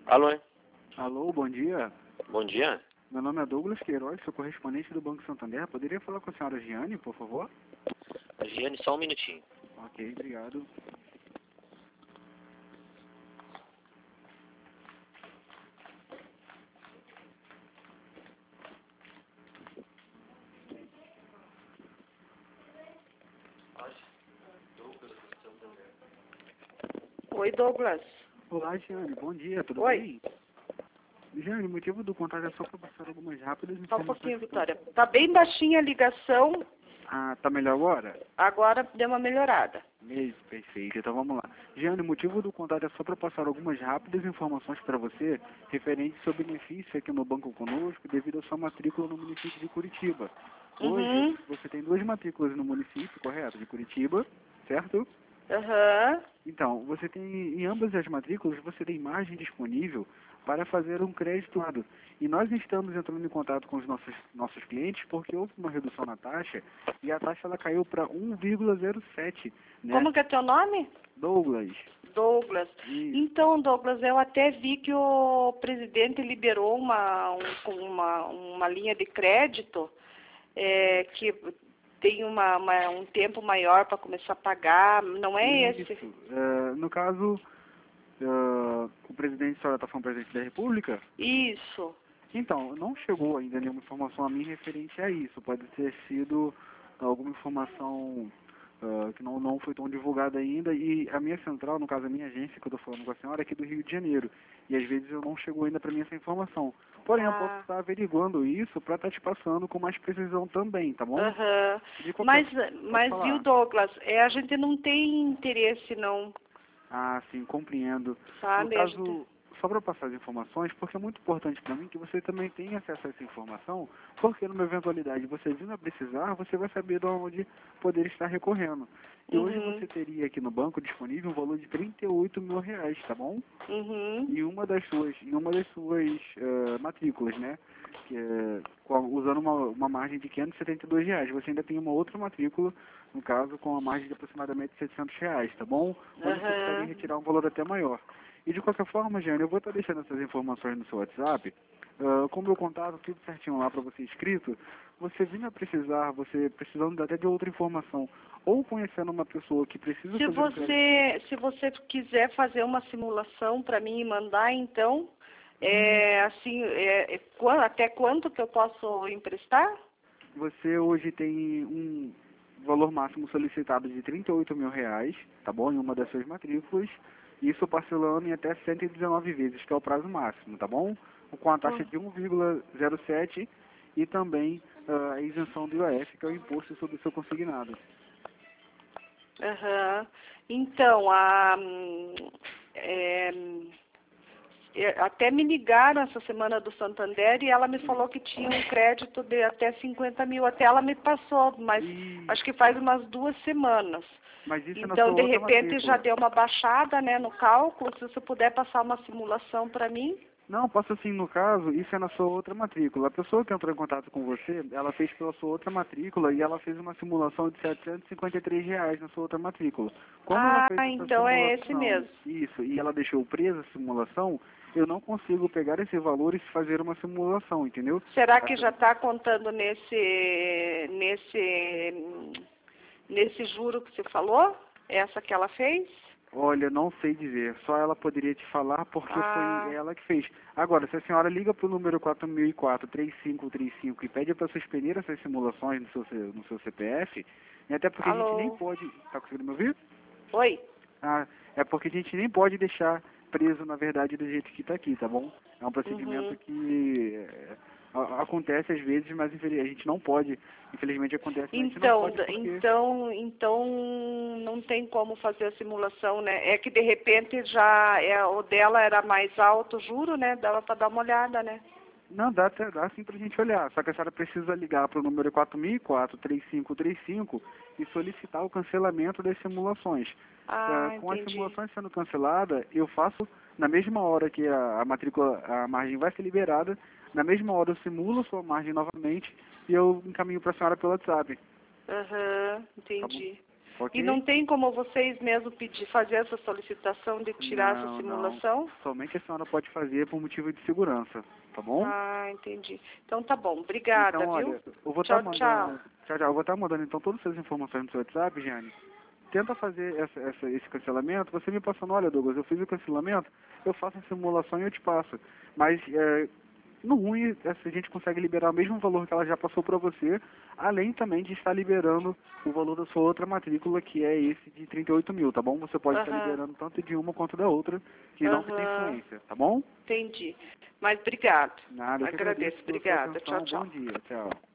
Alô? Alô, bom dia. Bom dia. Meu nome é Douglas Queiroz, sou correspondente do Banco Santander. Poderia falar com a senhora Giane, por favor? Giane, só um minutinho. Ok, obrigado. Oi, Douglas. Olá, Giane, bom dia, tudo Oi. bem? Giane, o motivo do contato é só para passar algumas rápidas Só um informações. pouquinho, Vitória. Tá bem baixinha a ligação, Ah, tá melhor agora? agora deu uma melhorada. Isso, perfeito. Então vamos lá. Giane, o motivo do contato é só para passar algumas rápidas informações para você referente ao benefício aqui no banco conosco devido à sua matrícula no município de Curitiba. Hoje, Uhum. você tem 2 matrículas no município, correto? De Curitiba, certo? Aham. Então, você tem, em ambas as matrículas, você tem margem disponível para fazer um crédito. E nós estamos entrando em contato com os nossos clientes porque houve uma redução na taxa e a taxa ela caiu para 1,07, né? Como que é teu nome? Douglas. Douglas. Isso. Então, Douglas, eu até vi que o presidente liberou uma linha de crédito que tem um tempo maior para começar a pagar. Não é esse? Isso. No caso, o presidente, a senhora está falando presidente da República? Isso. Então, não chegou ainda nenhuma informação a mim referente a isso. Pode ter sido alguma informação que não foi tão divulgada ainda. E a minha central, no caso a minha agência que eu estou falando com a senhora, é aqui do Rio de Janeiro. E às vezes eu não chegou ainda para mim essa informação. Porém, eu posso estar averiguando isso para estar te passando com mais precisão também, tá bom? Aham. De qualquer- Mas falar. viu, Douglas, a gente não tem interesse, não, Ah, sim, compreendo. sabe? No caso, só para passar as informações, porque é muito importante para mim que você também tenha acesso a essa informação, porque numa eventualidade você vindo a precisar, você vai saber de onde poder estar recorrendo. E hoje Uhum. você teria aqui no banco disponível um valor de R$ 38 mil, tá bom? Uhum. Em uma das suas matrículas, né? Que usando uma margem de R$ 572. Você ainda tem uma outra matrícula, no caso, com a margem de aproximadamente R$ 700, tá bom? Onde você precisaria retirar um valor até maior. E de qualquer forma, Jane, eu vou estar deixando essas informações no seu WhatsApp, com o meu contato, tudo certinho lá para você escrito. Você vindo a precisar, você precisando até de outra informação, ou conhecendo uma pessoa que precisa Se fazer um crédito. se você quiser fazer uma simulação para mim e mandar, então, até quanto que eu posso emprestar? Você hoje tem um valor máximo solicitado de R$ 38 mil, tá bom? Em uma das suas matrículas. Isso parcelando em até 119 vezes, que é o prazo máximo, tá bom? Com a taxa de 1,07 e também a isenção do IOF, que é o imposto sobre o seu consignado. Aham. Então, até me ligaram essa semana do Santander e ela me falou que tinha um crédito de até 50 mil. Até ela me passou, mas acho que faz umas 2 semanas. Mas isso é na Então, sua de outra repente, matrícula. já deu uma baixada, né, no cálculo. Se você puder passar uma simulação para mim. Não, posso sim, no caso, isso é na sua outra matrícula. A pessoa que entrou em contato com você, ela fez pela sua outra matrícula e ela fez uma simulação de R$ 753 na sua outra matrícula. Como ela fez essa Então é esse simulação, mesmo. isso, e ela deixou presa a simulação, eu não consigo pegar esse valor e fazer uma simulação, entendeu? Será que já está contando nesse juro que você falou? Essa que ela fez? Olha, não sei dizer, só ela poderia te falar porque foi ela que fez. Agora, se a senhora liga para o número 4004-3535 e pede para suspender essas simulações no seu CPF, e até porque a gente nem pode... Tá conseguindo me ouvir? Oi. É porque a gente nem pode deixar preso, na verdade, do jeito que está aqui, tá bom? É um procedimento que acontece às vezes, mas a gente não pode, infelizmente acontece, mas a gente não pode porque... Então não tem como fazer a simulação, né? É que de repente o dela era mais alto, juro, né? Dava para dar uma olhada, né? Não, dá sim pra gente olhar, só que a senhora precisa ligar para o número 4004-3535 e solicitar o cancelamento das simulações. Com as simulações sendo canceladas, eu faço, na mesma hora que a margem vai ser liberada, na mesma hora eu simulo sua margem novamente e eu encaminho para a senhora pelo WhatsApp. Entendi. Ok? E não tem como vocês mesmo fazer essa solicitação de tirar essa Não, simulação? não. Somente a senhora pode fazer por motivo de segurança, tá bom? Ah, entendi. Então tá bom. Obrigada, Então, viu? olha, eu vou Tchau, estar tchau. mandando... Tchau, tchau. Eu vou estar mandando, então, todas essas informações no seu WhatsApp, Jane. Tenta fazer esse cancelamento. Você me passando, olha, Douglas, eu fiz o cancelamento, eu faço a simulação e eu te passo. Mas, no ruim, a gente consegue liberar o mesmo valor que ela já passou para você, além também de estar liberando o valor da sua outra matrícula, que é esse de 38 mil, tá bom? Você pode estar liberando tanto de uma quanto da outra, que não tem influência, tá bom? Entendi. Mas obrigado. Nada, eu que Agradeço. pela sua Obrigada. atenção. Tchau, tchau. Bom dia, tchau.